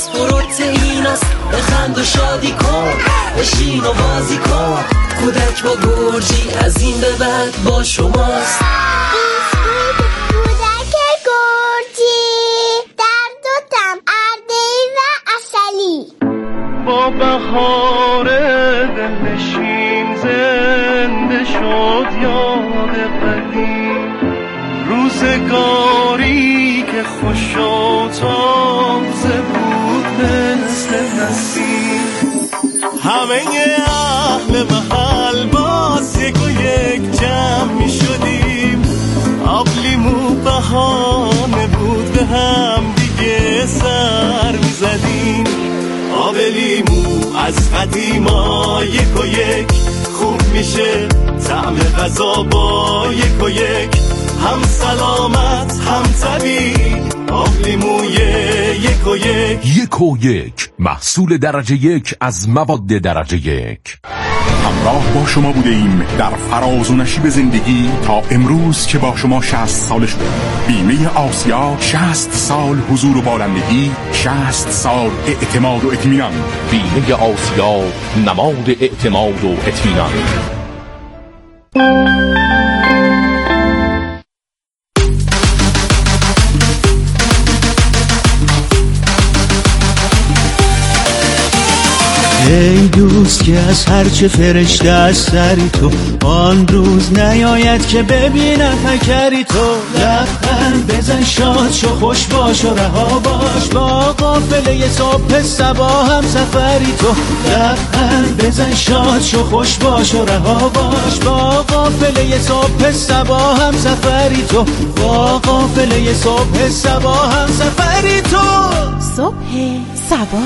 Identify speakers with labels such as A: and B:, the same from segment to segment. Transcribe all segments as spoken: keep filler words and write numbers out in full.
A: هست، پروتئیناست. بخند و شادی کن، بشین و بازی کن. کودک با گرجی از این به بعد با شماست.
B: کودک گرجی در دو تم اردی و عسلی.
C: با بهار دلنشین زنده شد یاد قدیم، روزگاری که خوش و تازه بود مثل نسیم. همه اهل محل باز یک و یک جمع می شدیم. آب لیمو بهانه بود به هم دیگه سر می زدیم. آب لیمو از قدیما یک و یک خوب میشه، طعم غذا با یک و یک هم سلامت هم طبیعی. آب لیموی یک و یک.
D: یک و یک محصول درجه یک از مواد درجه یک.
E: همراه با شما بوده ایم در فراز و نشیب زندگی تا امروز که با شما شصت سال شده. بیمه آسیا، شصت سال حضور و بالندگی، شصت سال اعتماد و اطمینان.
D: بیمه آسیا، نماد اعتماد و اطمینان.
F: ای دوست که از هرچه فرشته از سری تو، آن روز نیاید که ببینم فکری تو. لبخند بزن شاد شو خوش باش و رها باش، با قافله صبح صبا هم سفری تو. لبخند بزن شاد شو خوش باش و رها باش، با قافله صبح صبا هم سفری تو. با قافله صبح صبا هم سفری تو.
G: صبح صبا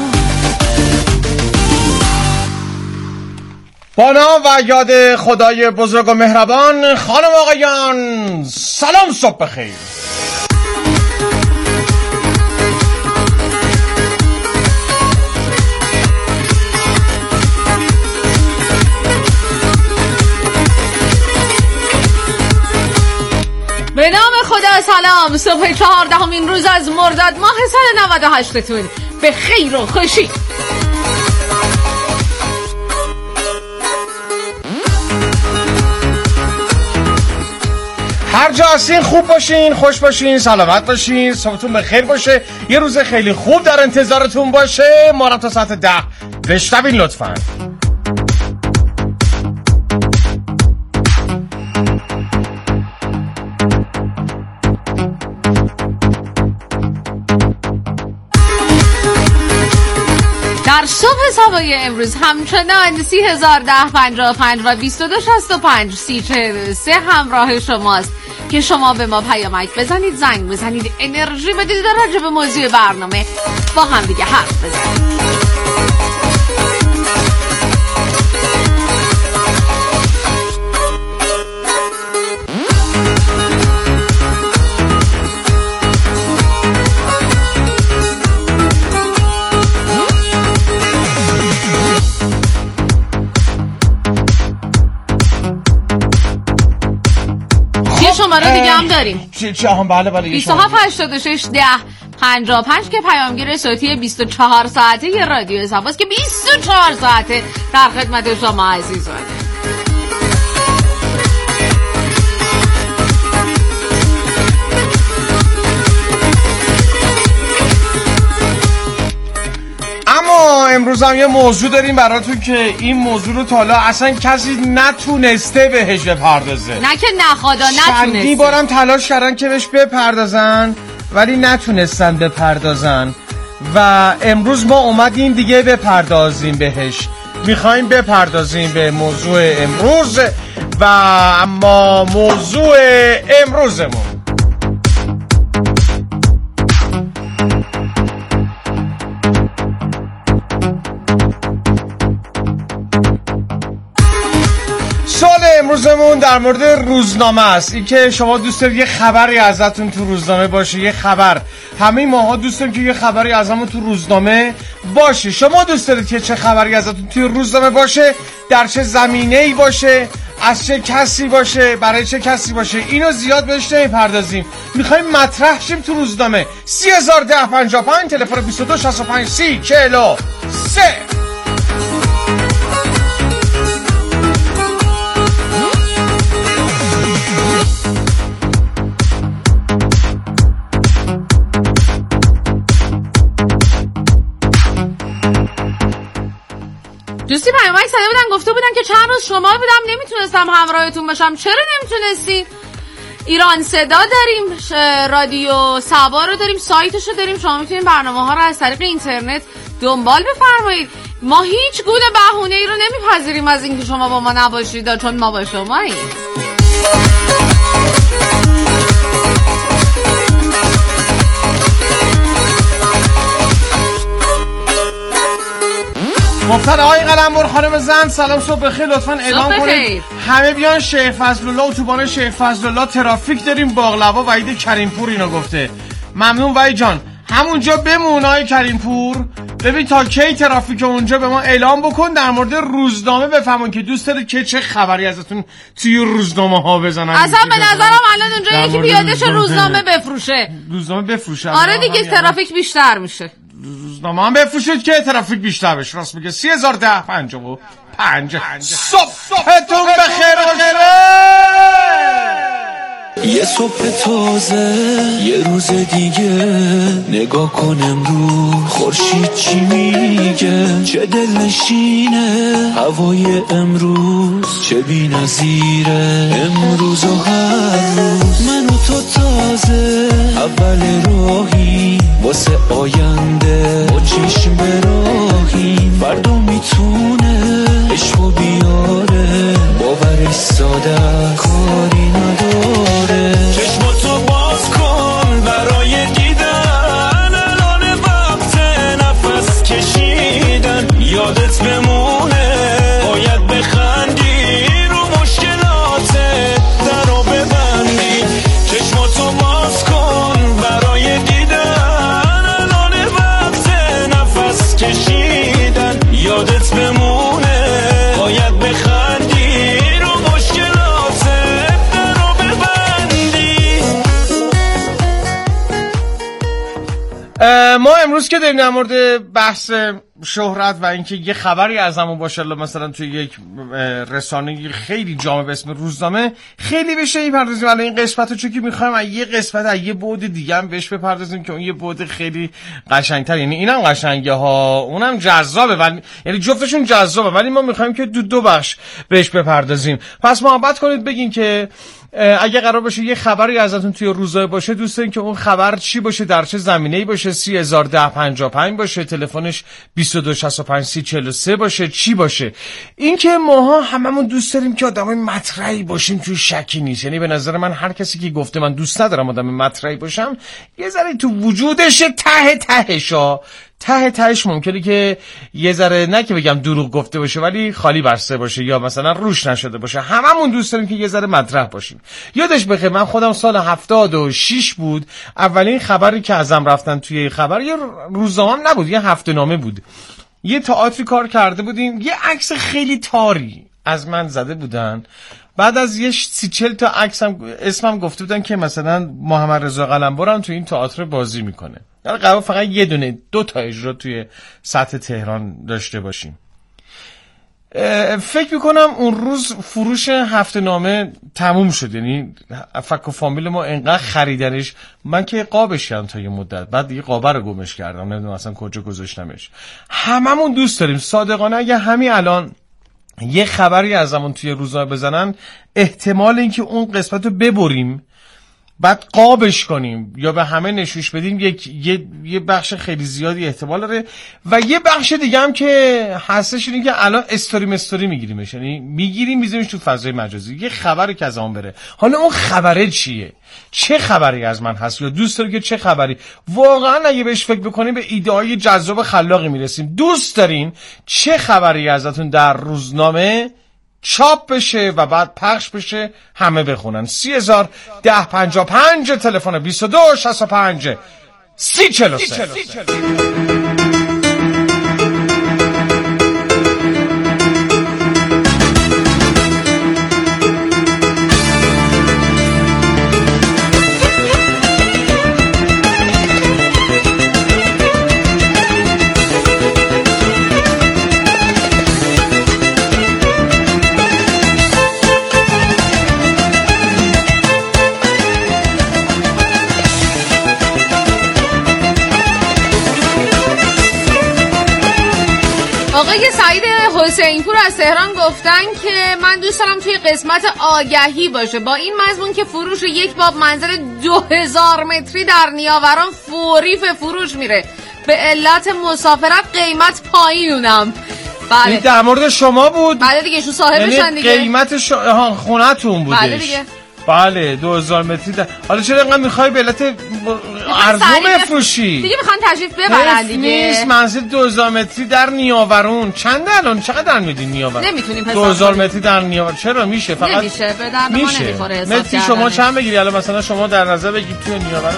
H: با نام و یاد خدای بزرگ و مهربان. خانم آقایان سلام، صبح بخیر.
G: به نام خدا سلام. صبح چهاردهمین روز از مرداد ماه سال نود و هشت تون به خیر و خوشی.
H: هر جا هستین خوب باشین، خوش باشین، سلامت باشین، صبحتون بخیر باشه، یه روز خیلی خوب در انتظارتون باشه. ما را تا ساعت ده بشنوین لطفاً.
G: در صبح صبای امروز همچنان سی هزار ده پنجاه و پنج و بیست و دو شصت و پنج سی چهل و سه همراه شماست که شما به ما پیامک بزنید، زنگ بزنید، انرژی بدید در راجع به موضوع برنامه با هم دیگه حرف بزنید. شماره دیگه هم داریم.
H: چه چه هم بله بله
G: بیست و هفت هشتاد و شش ده پنجاه و پنج که پیامگیر صوتی بیست و چهار ساعته ی رادیو صباست که بیست و چهار ساعته در خدمت شما عزیزان.
H: اما امروز هم یه موضوع داریم براتون که این موضوع رو تا حالا اصلا کسی نتونسته بهش بپردازه.
G: نه که نخدا نتونسته.
H: چندی بارم تلاش کردن که بهش بپردازن ولی نتونستن بپردازن و امروز ما اومدیم دیگه بپردازیم بهش. میخوایم بپردازیم به موضوع امروز و اما موضوع امروزمون سوال امروزمون در مورد روزنامه است. این که شما دوست دارید یه خبری ازتون تو روزنامه باشه، یه خبر. همه ماها دوست داریم که یه خبری ازمون تو روزنامه باشه. شما دوست دارید که چه خبری ازتون توی روزنامه باشه، در چه زمینه‌ای باشه از چه کسی باشه، برای چه کسی باشه، اینو زیاد بهش نمیپردازیم. میخوایم مطرح شیم تو روزنامه. سی هزار ده پنجاه و پنج، تلفن بیست و دو شصت و پنج سی چهل و سه.
G: دوستی پیامک زده بودن گفته بودن که چند روز شما بودم نمیتونستم همراهتون باشم. چرا نمیتونستی؟ ایران صدا داریم، رادیو سبا رو داریم، سایتش رو داریم، شما میتونید برنامه ها رو از طریق اینترنت دنبال بفرمایید. ما هیچ گونه بهونه ای رو نمیپذیریم از اینکه شما با ما نباشید، چون ما با شماییم.
H: مفتر آقای قلمبر خانم زن سلام صبح بخیر. لطفاً اعلام کنید همه بیان شیخ فضلالله، اتوبان شیخ فضلالله ترافیک داریم. باقلوا وحید کریمپور اینو گفته. ممنون وحید جان، همونجا بمون آقای کریمپور. ببین تا کی ترافیک اونجا به ما اعلام بکن. در مورد روزنامه بفهمون که دوست داره که چه خبری ازتون توی روزنامه ها بزنن.
G: اصلا به نظرم الان اونجا یکی بیادش روزنامه بفروشه.
H: روزنامه بفروشه.
G: آره دیگه ترافیک بیشتر میشه.
H: روزنامه هم بفروشید که ترافیک بیشتر بشه. راست میگه. سی هزار ده پنجاه و پنج. صبحتون بخیر باشه.
A: یه صبح تازه، یه روز دیگه، نگاه کن امروز خورشید چی میگه. چه دلنشینه هوای امروز، چه بی‌نظیره امروز و هر روز. من و تو تازه اول راهی واسه آینده، با چشم براهیم. فردا میتونه عشقو بیاره، باورش ساده کاری نداره. چشماتو باز کن برای دیدن، الان وقت نفس کشیدن. یادت بمونه باید بخندی، رو مشکلاتت درو ببندی. چشماتو باز کن برای دیدن، الان وقت نفس کشیدن. یادت بمونه باید بخندی، رو مشکلاتت درو ببندی.
H: ما امروز که داریم در مورد بحث شهرت و اینکه یه خبری از همون باشه، مثلا توی یک رسانه خیلی جامع به اسم روزنامه، خیلی بهش میپردازیم. الان این قسمت رو چون که میخوایم یه قسمت از یه بعد دیگه هم بهش بپردازیم که اون یه بعد خیلی قشنگتر، یعنی اینم قشنگه ها، اونم جذابه، ولی یعنی جفتشون جذابه، ولی ما میخوایم که دو دو بخش بهش بپردازیم. پس محبت کنید بگین که اگه قرار باشه یه خبری ازتون توی روزنامه باشه، دوست دارین که اون خبر چی باشه، در چه زمینه‌ای باشه. سی هزار ده پنجاه و پنج باشه، تلفنش بیست و دو شصت و پنج سی چهل و سه باشه. چی باشه؟ این که ماها هممون دوست داریم که آدمای مطرحی باشیم، توی شکی نیست. یعنی به نظر من هر کسی که گفته من دوست ندارم آدم مطرحی باشم، یه ذره تو وجودش ته تهشا ته تهش ممکنه که یه ذره، نه که بگم دروغ گفته باشه، ولی خالی بسته باشه یا مثلا روش نشده باشه. هممون دوست داریم که یه ذره مطرح باشیم. یادش بخیر من خودم سال هفتاد و شش بود، اولین خبری که ازم رفتن توی خبر، یه روزنامه نبود، یه هفته نامه بود. یه تئاتری کار کرده بودیم، یه عکس خیلی تاری از من زده بودن. بعد از یه سی چل تا عکسم اسمم گفته بودن که مثلا محمد رضا قلمبر هم توی این تئاتر بازی میکنه. در قرار فقط یه دونه دو تا اجرا توی سطح تهران داشته باشیم. فکر میکنم اون روز فروش هفته نامه تموم شد، یعنی فک و فامیل ما انقدر خریدنش، من که قابش کردم تا یه مدت، بعد دیگه قابه رو گمش کردم، نمیدونم اصلا کجا گذاشتمش. هممون دوست داریم صادقانه اگه همین الان یه خبری از همون توی روزنامه بزنن، احتمال اینکه اون قسمت رو ببریم بعد قابش کنیم یا به همه نشوش بدیم، یک یه یه بخش خیلی زیادی احتمال داره. و یه بخش دیگه هم که هستش اینه که الان استوری مستوری میگیریمش، یعنی میگیریم میذاریمش تو فضای مجازی، یه خبری که از اون بره. حالا اون خبره چیه؟ چه خبری از من هست، یا دوست داری که چه خبری؟ واقعا اگه بهش فکر بکنیم به ایده‌های جذاب خلاقی میرسیم. دوست دارین چه خبری ازتون در روزنامه چاپ بشه و بعد پخش بشه، همه بخونن. سی هزار ده پنجاه پنج، تلفن بیست و دو شصت و پنج سی چهل و سه.
G: آقای سعید حسینپور از تهران گفتن که من دوست دارم توی قسمت آگهی باشه با این مضمون که فروش یک باب منزل دو هزار متری در نیاوران فوری به فروش میره، به علت مسافرت قیمت پایینونم. بله
H: این در مورد شما بود؟
G: بله دیگه، شو صاحبشن دیگه.
H: قیمت ش... ها خونتون بودش.
G: بله دیگه.
H: بله دو هزار متری در... حالا چرا اینقدر میخوای به علت ارزو بفروشی؟
G: دیگه میخوان تشریف ببرن دیگه.
H: نیست منزل دو هزار متری در نیاورون چنده الان؟ چقدر میدین نیاورون؟
G: نمیتونیم حساب
H: دو هزار متری در نیاورون چرا میشه؟ فقط
G: نمیشه، به درد ما نمیخوره حساب
H: متری
G: کردنه.
H: شما چند بگیری الان مثلا شما در نظر بگید توی نیاورون؟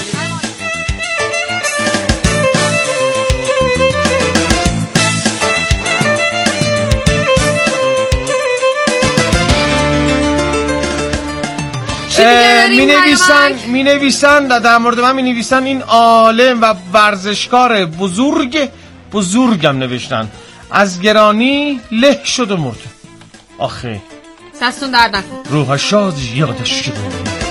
H: می نویسن می نویسن در مورد من می نویسن این عالم و ورزشکار بزرگ بزرگم نوشتن از گرانی له شد و مرد. آخه
G: دستون درد نکن،
H: روح شاد یادش شد.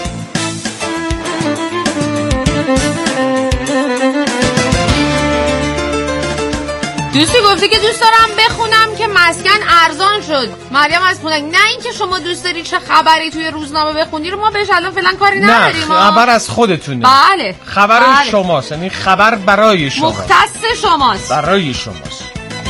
G: دوستی گفته که دوست دارم بخونم که مسکن ارزان شد. مریم از خونک. نه اینکه شما دوست داری چه خبری توی روزنامه بخونی رو ما بهش الان فعلا کاری نداریم.
H: نه خبر از خودتونه.
G: بله
H: خبر
G: بله.
H: شماست، یعنی خبر برای شما،
G: مختص شماست،
H: برای شماست.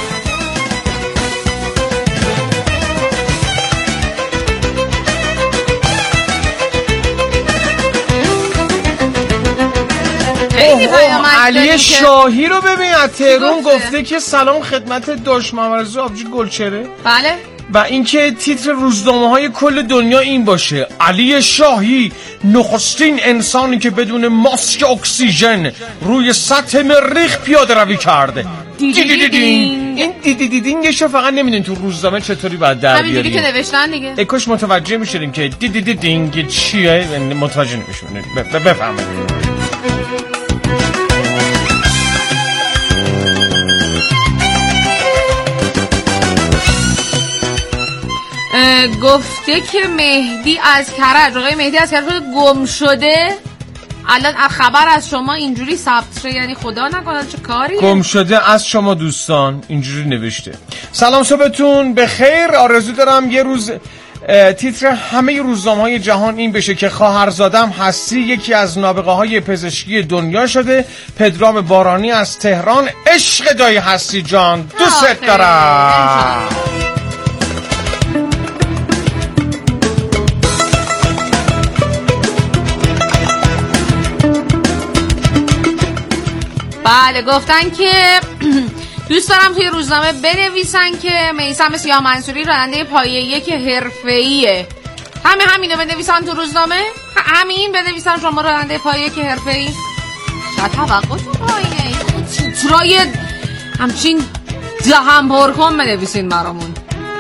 H: علی شاهی رو ببین از تهران گفته که سلام خدمت داش محمد آبجی گلچهره.
G: بله.
H: و اینکه تیتر روزنامه های کل دنیا این باشه: علی شاهی نخستین انسانی که بدون ماسک اکسیژن روی سطح مریخ پیاده روی کرده. این دیدی دیدینگشو فقط نمیدونین تو روزنامه چطوری باید در بیاریم.
G: همینجوری که نوشتن دیگه.
H: اکوش متوجه میشیم که دیدی دیدینگ چیه، متوجه نمیشیم. بفهمید.
G: گفته که مهدی از کرج، آقای مهدی از کرج گم شده. الان خبر از شما اینجوری ثبت شه، یعنی خدا نکنه چه کاریه.
H: گم شده از شما دوستان اینجوری نوشته. سلام صبحتون بخیر. آرزو دارم یه روز تیتر همه روزنامه‌های جهان این بشه که خواهرزادم هستی یکی از نابغه های پزشکی دنیا شده. پدرام بارانی از تهران. عشق دایی هستی جان، دوست دارم.
G: بله گفتن که دوست دارم توی روزنامه بنویسن که میثم سیاه منصوری راننده پایه یک حرفه‌ایه. همین همینو بنویسن تو روزنامه؟ همین بنویسن شما راننده پایه یک حرفه‌ای؟ چقدر توقعتون پایینه؟ تیترای همچین دهم پر کن بنویسین برامون.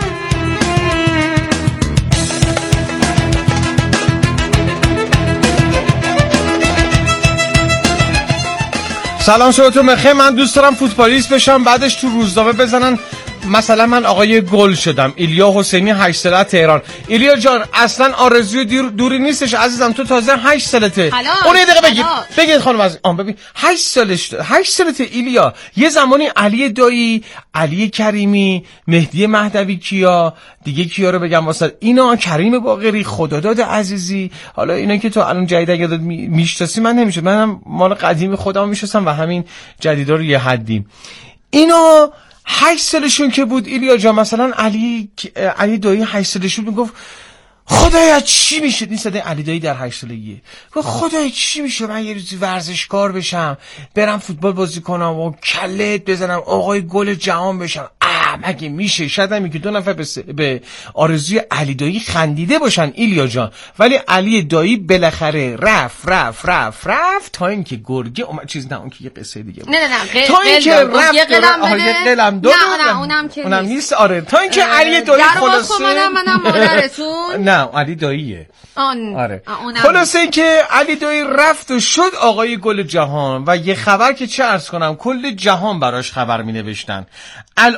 H: سلام صبحتون بخیر. من دوست دارم فوتبالیست بشم بعدش تو روزنامه بزنن مثلا من آقای گل شدم. ایلیا حسینی هشت ساله تهران. ایلیا جان اصلا آرزوی دور دوری نیستش عزیزم، تو تازه هشت سالته. اون یه دقیقه بگید بگید خانم از آن ببین هشت سالش هشت سالته ایلیا. یه زمانی علی دایی، علی کریمی، مهدی مهدوی کیا، دیگه کیا رو بگم واسه اینا، کریم باقری، خداداد عزیزی، حالا اینا که تو الان جدید اگه میشناسی من نمیشه، منم مال قدیمی خودم میشناسم و همین جدیدا رو یه حدیم. اینا هشت سالشون که بود ایلیا جان، مثلا علی علی دایی هشت سالشون میگفت خدایا چی میشه؟ این صدای علی دایی در هشت سالگیه. خدایا چی میشه من یه روزی ورزشکار بشم، برم فوتبال بازی کنم و کلت بزنم آقای گل جهان بشم. اه مگه میشه؟ شاید هم که دو نفر به, س... به آرزوی علی دایی خندیده باشن ایلیا جان، ولی علی دایی بالاخره رفت رفت رفت رفت تا اینکه گرگه اومد. چیز نه اون که یه قصه دیگه بود.
G: نه نه نه
H: تا اینکه رفت
G: یه قلم بده.
H: یه قلم دو
G: نه نه اونم که
H: اونم نیست. آره تا اینکه علی دایی خلاصه
G: منم منم مادرتون.
H: نه علی داییه.
G: آن
H: آره خلاصه این که علی دایی رفت و شد آقای گل جهان و یه خبر که چه عرض کنم کل جهان براش خبر می نوشتن. الان اگه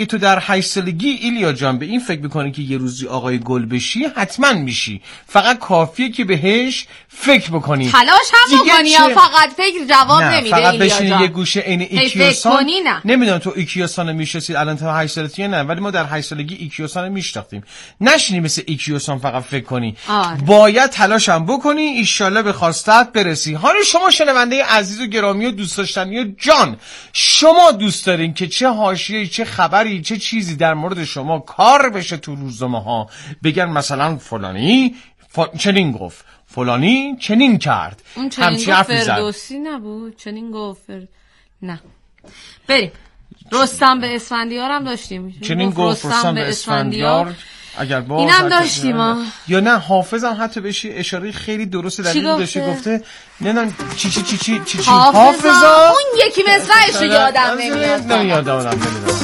H: اگه تو در هشت سالگی ایلیا جان به این فکر میکنی که یه روزی آقای گل بشی، حتما میشی. فقط کافیه که بهش فکر بکنی،
G: تلاش هم بکنی یا فقط فکر جواب
H: نه
G: نمیده.
H: فقط بشینی یه گوشه عین ایکیوسان.
G: نه
H: نمیدونم تو ایکیوسان میشناسید الان تا هشت سالگی نه، ولی ما در هشت سالگی ایکیوسان میشناختیم. نشینی مثل ایکیوسان فقط فکر کنی. آه. باید تلاش هم بکنی، ان شاءالله به خواستت برسی. حالا شما شنونده عزیز و گرامی و دوست داشتنی و جان، شما دوست دارین که چه حاشیه‌ای، چه خبری، چه چیزی در مورد شما کار بشه تو روزنامه‌ها، بگن مثلا فلانی ف... چنین گفت، فلانی چنین کرد،
G: همچین حرفی زد. فردوسی نبود چنین گفت فر... نه بریم. رستم به اسفندیار هم داشتیم،
H: چنین گفت رستم به اسفندیار. اگر با
G: اینم داشتیم ها.
H: یا نه حافظم حتی بهش اشاره خیلی درسته در این داشته، گفته نه نه چی چی چی چی چی
G: حافظا. اون یکی مصرعش رو یادم نمیاد.
H: نه یادم نمیاد.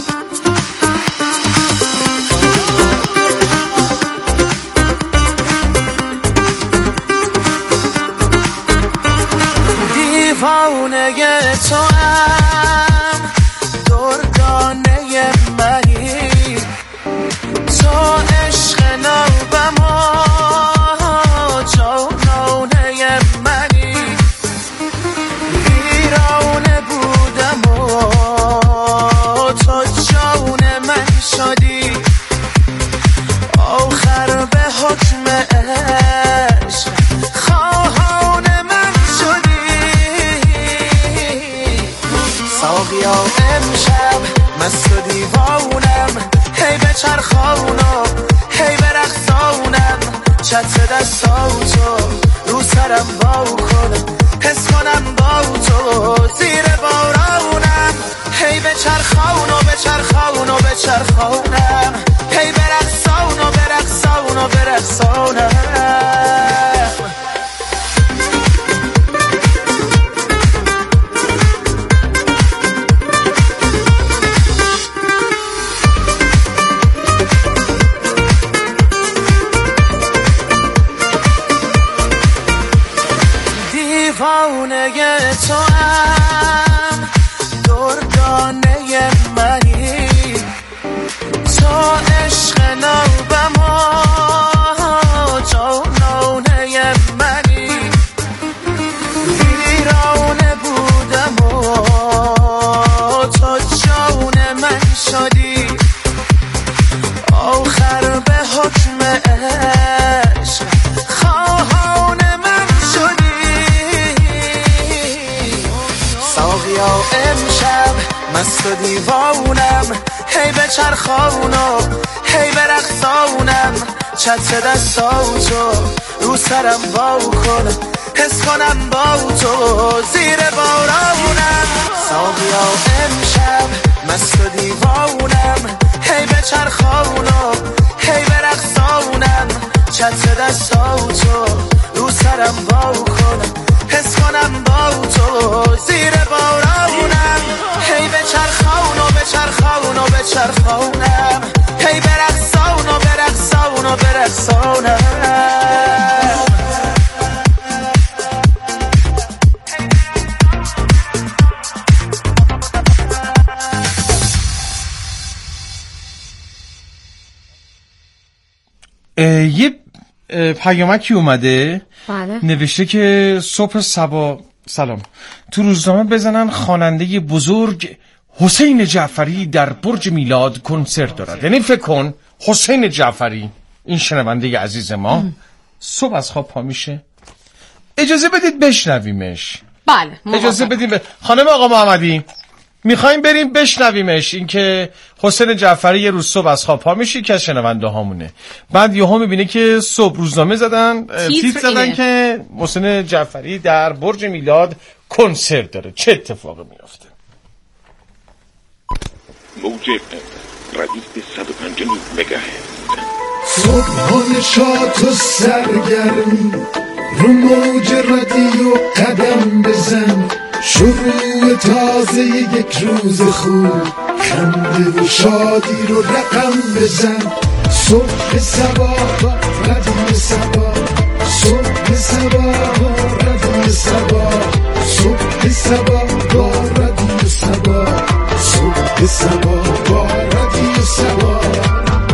C: دیوانه تو هم دردانه منی، تو عشق نوبم و جانانه منی، ویرانه بودم و تو جان من شدی، آخر به حکم عشق خواهان من شدی. ساقیا امشب مست و دیوانم، هی به چرخانم هی به رقصانم، چتر دستاتو رو سرم با کنم، حس کنم با تو زیر بارانم، هی به چرخانم به چرخانم به چرخانم، هی به رقصانم به رقصانم به رقصانم. دیوانه تو هم دردانه منی، تو عشق نوبم و جانانه منی، ویرانه بودم و تو جان من شدی، آخر به حکم عشق خواهان من شدی. ساقیا امشب مست و دیوانم، هی به چرخانم هی به رقصانم، چتر دستاتو رو سرم با کنم، حس کنم با تو زیر بارانم. ساقیا امشب مست و دیوانم، هی به چرخانم هی به رقصانم، چتر دستاتو رو سرم با کنم، حس کنم با تو زیر بارانم، هی به چرخانم به چرخانم به چرخانم، هی به رقصانم به رقصانم به رقصانم.
H: یه پیامکی اومده.
G: بله.
H: نوشته که صبح صبا سلام، تو روزنامه بزنن خواننده بزرگ حسین جعفری در برج میلاد کنسرت دارد. یعنی فکر کن حسین جعفری، این شنونده عزیز ما ام. صبح از خواب پا میشه. اجازه بدید بشنویمش.
G: بله
H: اجازه بدید ب... خانم آقا محمدی میخوایم بریم بشنویمش. این که حسین جعفری یه روز صبح از خواب پا میشه که از شنونده هامونه، بعد یهو میبینه که صبح روزنامه زدن تیتر زدن که حسین جعفری در برج میلاد کنسرت داره. چه اتفاقی میفته؟
I: موج ردیف صد و پنج مگاهرتز.
J: صبحان شاد و سرگرمی رو موج رادیو قدم بزن، شروع تازه یک روز خوب، خنده و شادی رو رقم بزن. صبح صبا با رادیو صبا، صبح صبا با رادیو صبا، صبح صبا با رادیو صبا، صبح صبا با رادیو سوار.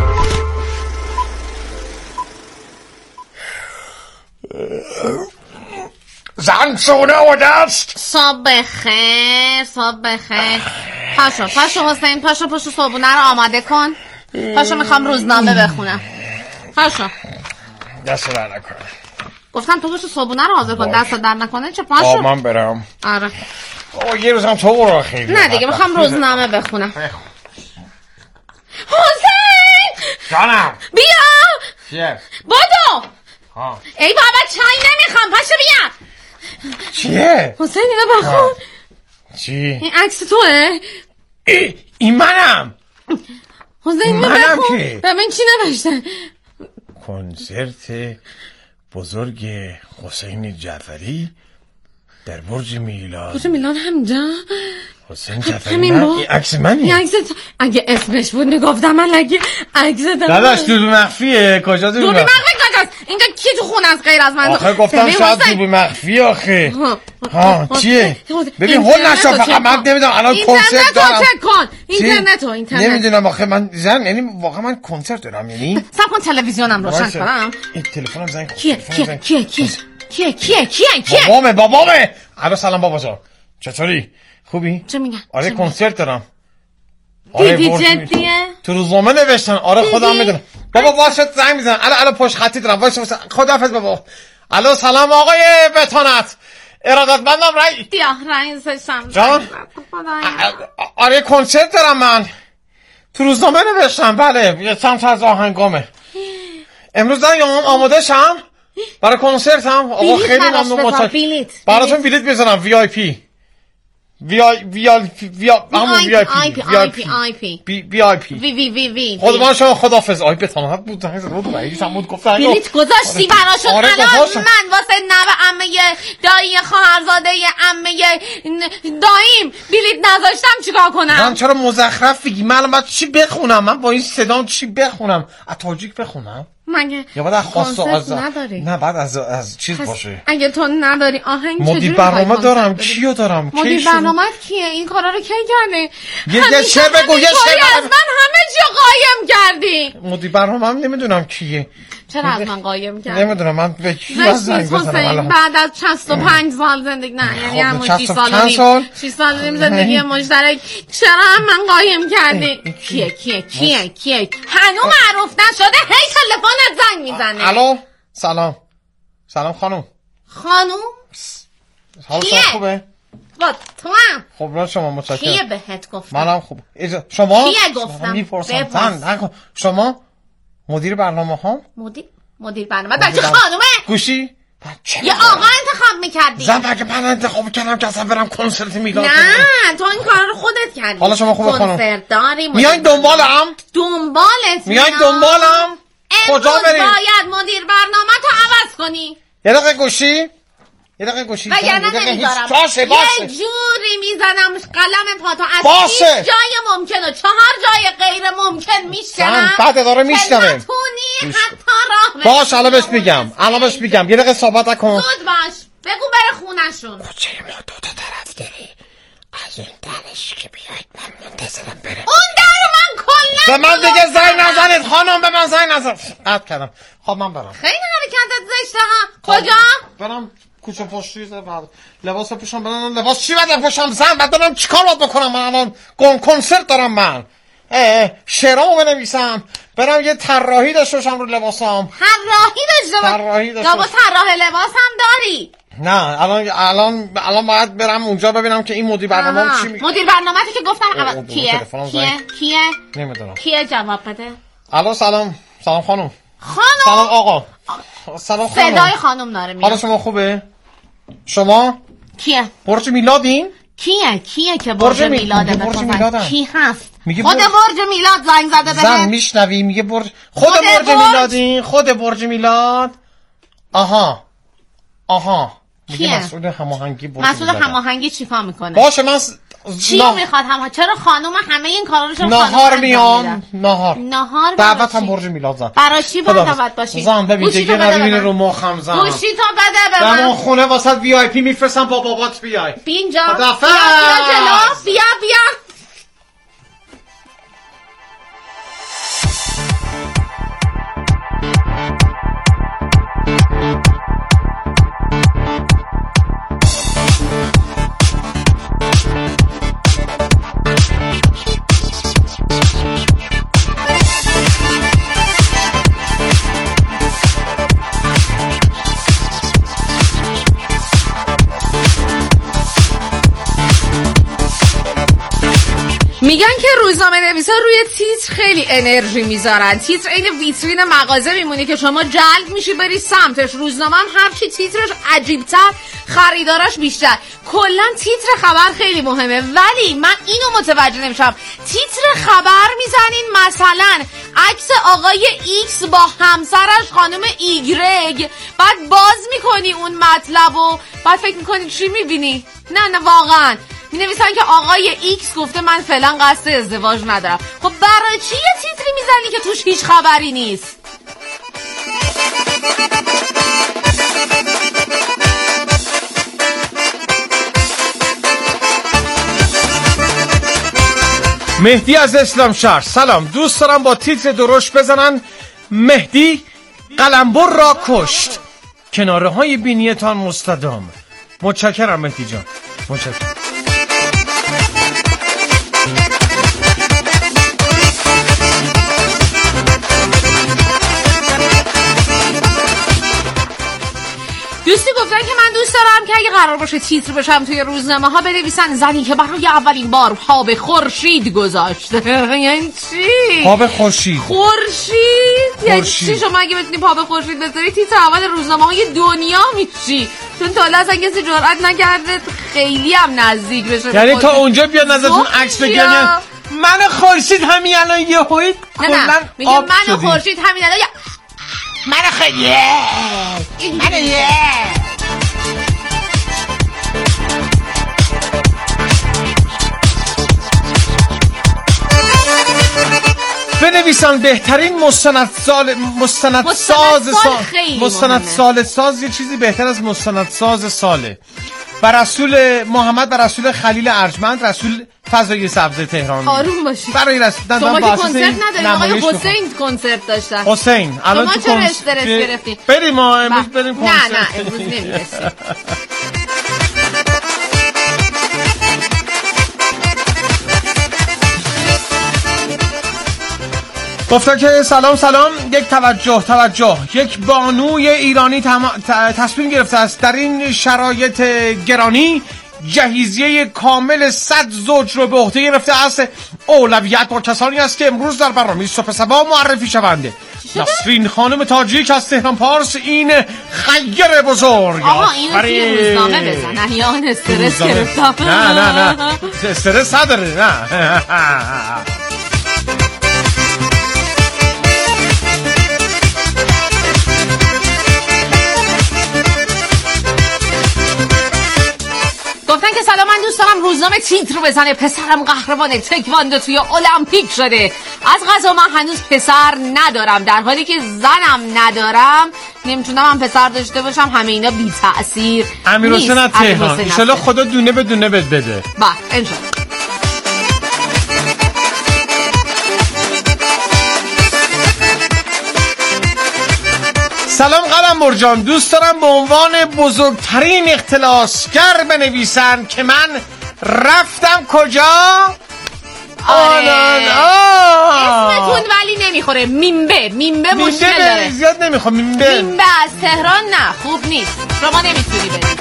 H: زن سونه و دست.
G: صبح بخیر، صبح بخیر. پاشو پاشو حسین، پاشو پاشو صبحونه رو آماده کن. پاشو میخوام روزنامه بخونم. پاشو.
H: دست در نکنه.
G: گفتم تو پاشو صبحونه رو حاضر کن. دست در نکنه چه پاشو.
H: آه من برم.
G: آره.
H: آه یه روزم تو برو خیلی.
G: نه دیگه میخوام روزنامه بخونم. حسین!
H: جانم.
G: بیا.
H: چیه؟
G: بادو.
H: ها.
G: ای بابا چای نمیخوام، پاشو بیا.
H: چیه؟
G: حسین اینو بخون.
H: چی؟
G: این عکس توه؟
H: ای این منم.
G: حسین اینو
H: منم
G: بخون.
H: که.
G: ببین چی نوشته.
H: کنسرت بزرگ حسین جعفری در برج میلاد.
G: برج میلاد همینجا؟
H: حسین جعفری
G: همین
H: من
G: با
H: این عکس منی.
G: این عکس تو... اگه اسمش بود میگفتم من اگه عکس تو
H: داداش دوربین مخفیه. کجا دوربین
G: دوربین
H: مخفی؟
G: مخفی کجاست؟ اینجا کی تو خونه از غیر از من؟
H: آخه گفتم شاید دوربین مخفی آخه. ها چیه؟ ببین هول نشو فقط من نمیدونم الان کنسرت دارم.
G: اینترنت رو چک کن. اینترنت رو اینترنت.
H: نمیدونم آخه من زن یعنی واقعا من کنسرت دارم یعنی.
G: صبر کن تلویزیونم روشن کنم.
H: این تلفنم زنگ خورد.
G: کیه کیه کیه کیه کیه کیه کیه کیه
H: بابامه بابامه. الو سلام بابا جان. چطوری؟ خوبی؟
G: چه میگن؟
H: آره کنسرت دارم.
G: دیدی جدیه؟
H: تو روزنامه نوشتن. آره خودم میدونم. بابا باشه زنگ میزنم. الو الو پشت خطی دارم. وایس وایس. خداحافظ بابا. الو سلام آقای بتانت. ارادتمندم رای.
G: بیا رئیسشم.
H: جان؟ آره کنسرت دارم من. تو روزنامه نوشتم. بله یه چند تا از آهنگامه. امروز دارم آماده شم برای کنسرتم. آقا خیلی ممنون متشکرم. براتون بلیط بزنم وی آی پی. وی آی وی آی وی همون وی آی پی
G: وی آی پی آی پی
H: وی آی پی
G: وی وی وی وی
H: خود من شما خداحافظ. آی بتانت بود زنگ زد بود رئیس هم بود گفت
G: بلیط گذاشتی براشون. الان من واسه نوه عمه دایی خواهرزاده عمه داییم بلیط نذاشتم چیکار کنم؟
H: من چرا مزخرف میگی؟ من الان باید چی بخونم؟ من با این صدام چی بخونم؟ از تاجیک بخونم؟
G: مگه
H: یا بعد خاص از
G: نداری؟
H: نه بعد از از چیز باشه.
G: اگه تو نداری آهنگ چجوری؟
H: مدیر برنامه دارم. کیو دارم؟
G: مدیر برنامه کیه؟ این کارا رو کی کرده؟
H: یه چه بگو یه چه
G: از من همه چی قایم کردی.
H: مدیر برنامه هم نمیدونم کیه.
G: چرا از من قایم کردی؟
H: نمیدونم من به کی زنگ بزنم.
G: بعد از شصت و پنج سال زندگی نه یعنی همون شش سال و نیم شش سال و نیم زندگی مشترک چرا هم من قایم کردی؟ کیه کیه کیه کیه هنوز معروف نشده هی تلفنت زنگ میزنه.
H: الو سلام سلام خانم.
G: خانم
H: حال شما خوبه؟
G: با تو هم
H: خب را شما متشکرم.
G: کیه بهت گفتم؟
H: منم خوب. شما
G: کیه گفتم؟
H: میپرسم. شما مدیر برنامه ها؟
G: مدیر مدیر برنامه بچه خانومه
H: گوشی
G: یه آقا انتخاب میکردی.
H: زن بگه من انتخاب کردم که اصلا برم کنسرت میلاد.
G: نه تو این کار رو خودت کردی.
H: حالا شما خوبه خانم
G: کنسرت داری
H: میاین دنبالم؟
G: دنبالت
H: میاین دنبالم؟ کجا بریم؟
G: باید مدیر برنامه تو عوض کنی.
H: یه دقیقه گوشی یه دقیقه گوشی
G: وگرنه نمیذارم.
H: باشه باشه
G: یه جوری میزنم قلم پاتو از
H: باشه.
G: هیچ جای ممکن و چهار جای غیر ممکن میشکنم.
H: بعد داره میشنوه
G: نتونی حتی راه بری.
H: باش الان بهش میگم الان بهش میگم یه دقیقه صحبت نکن.
G: زود باش بگو بره خونشون.
H: کوچه ما دو تا طرف داری. از اون درش که بیاید من منتظرم بره.
G: اون در من کلا
H: به من دیگه زنگ نزنید خانم. به من زنگ نزن. قطع کردم. خب من برم.
G: خیلی حرکتت زشته ها. کجا؟
H: برم کوچه پشتی بعد لباس بپوشم. برم لباس چی بعد بپوشم زن بعد دارم چیکار باید بکنم؟ من الان کنسرت دارم. من شعرامو بنویسم برم یه طراحی داشته باشم رو لباسام.
G: طراحی داشته باش.
H: طراحی داشته
G: یا با طراح لباس هم داری؟
H: نه الان الان الان باید برم اونجا ببینم که این مدیر برنامه چی میگه.
G: مدیر برنامه‌ای که گفتم اول کیه؟ کیه؟ کیه؟
H: نمیدونم.
G: کیه جواب بده.
H: الو سلام. سلام خانم.
G: خانم.
H: سلام آقا. سلام خانم.
G: صدای خانم داره میاد.
H: حالا شما خوبه؟ شما؟
G: کیه؟
H: برج میلادین؟
G: کیه؟ کیه که برج میلاده؟
H: برج میلادن.
G: کی هست؟
H: میگه
G: خود برج میلاد زنگ زده بهت.
H: زن میشنوی میگه برج خود برج میلادین. خود برج میلاد. آها آها میگه مسئول هماهنگی برج
G: مسئول هماهنگی چیکار میکنه؟
H: باشه من
G: چی نا... میخواد هم چرا خانوم همه این کارا رو چرا
H: نهار میام نهار
G: نهار
H: دعوت هم برج میلاد زن
G: برای چی باید دعوت باشی؟
H: زن ببین دیگه نبینه رو مخم زن
G: گوشی تو بده به من.
H: من خونه واسه وی آی پی میفرستم با بابات بیای
G: اینجا
H: بیا
G: بیا جلو بیا بیا که روزنامه نویسا روی تیتر خیلی انرژی میذارن. تیتر این ویترین مغازه میمونه که شما جلب میشی بری سمتش. روزنامه هم هرچی تیترش عجیبتر خریداراش بیشتر. کلا تیتر خبر خیلی مهمه، ولی من اینو متوجه نمیشم. تیتر خبر میزنین مثلا عکس آقای ایکس با همسرش خانم ایگرگ، بعد باز میکنی اون مطلب و بعد فکر میکنی چی میبینی؟ نه نه واقعا می نویسن که آقای ایکس گفته من فعلا قصد ازدواج ندارم. خب برای چی یه تیتری میزنی که توش هیچ خبری نیست؟
H: مهدی از اسلام شهر، سلام. دوست دارم با تیتر درشت بزنن مهدی قلمبر را کشت، کناره های بینیتان مستدام. متشکرم مهدی جان، متشکرم.
G: دوستی گفتن که من دوست دارم که اگه قرار باشه تیتر بشم توی روزنامه ها بنویسن زنی که برای اولین بار پا به خورشید گذاشته. یعنی چی؟
H: پا به خورشید؟
G: خورشید؟ یعنی چی؟ شما اگه بتونی پا به خورشید بذاری تیتر اول روزنامه های دنیا میشی، چون تا الان اصلا کسی جرئت نکرده خیلی هم نزدیک بشه.
H: یعنی تا اونجا بیاد نظرتون عکس بگیرن من خورشید همین الان یه هوی کلا
G: میگه من خورشید همین الان من خیلی من
H: بنویسن بهترین مستندسال مستندساز مستندسال ساز یه چیزی بهتر از مستندساز ساله. و رسول محمد و رسول خلیل ارجمند، رسول فضای سبز تهران.
G: آروم باشید.
H: برای رسول
G: شما که کنسرت ندارید، آقای حسین کنسرت داشتن.
H: حسین الان
G: شما چرا استرس گرفتین؟
H: بریم ما امروز بریم کنسرت.
G: نه نه امروز نمیرسیم.
H: گفتن که سلام سلام، یک توجه توجه یک بانوی ایرانی تم... تصمیم گرفته است در این شرایط گرانی جهیزیه کامل صد زوج رو به عهده گرفته است. اولویت با کسانی است که امروز در برنامه صبح صبا معرفی شونده. نسرین خانم تاجیک از تهران پارس، این خیر بزرگ.
G: آها اینو توی روزنامه بزن. احیان استرس گرفتم.
H: نه نه نه استرس نداره. نه
G: گفتن که سلام، من دوست دارم روزنامه تیتر بزنه پسرم قهرمان تکواندو توی المپیک شده. از قضا من هنوز پسر ندارم، در حالی که زنم ندارم نمیتونم هم پسر داشته باشم. همه اینا بی تأثیر.
H: امیرحسین از تهران، ان شاءالله خدا دونه به دونه بد بده.
G: با ان شاءالله.
H: سلام قلمبر جان، دوست دارم به عنوان بزرگترین اختلاسگر بنویسن که من رفتم کجا؟
G: آره اسمتون ولی نمیخوره. میمبه میمبه مشکل داره.
H: زیاد نمیخوام. میمبه
G: میمبه از تهران نه خوب نیست، شما نمیتونی برید.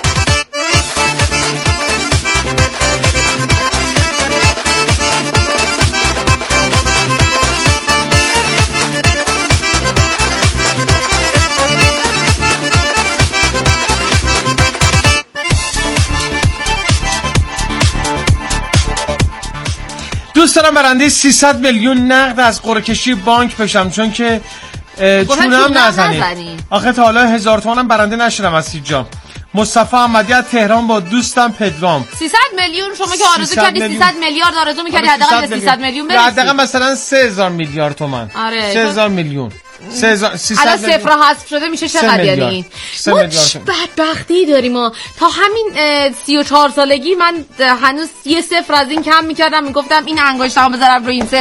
H: دوست دارم برنده سیصد میلیون نقد از قرعه کشی بانک بشم، چون که چونم نزنی. آخه تا حالا هزار تومنم برنده نشدم از سیجام. مصطفی احمدی از تهران با دوستم پدرام.
G: سیصد میلیون شما که آرزو کردی سیصد میلیارد آرزو می‌کردی حداقل سیصد میلیون برسی.
H: حداقل مثلا سه هزار میلیارد تومان.
G: آره
H: سه هزار میلیون. سه هزار سیصد
G: الان صفر حذف شده میشه چقدر یعنی؟ ما بدبختی داریم ما. تا همین سی و چهار سالگی من هنوز یه صفر از این کم می‌کردم، میگفتم این انگشتامو بذارم روی این صفر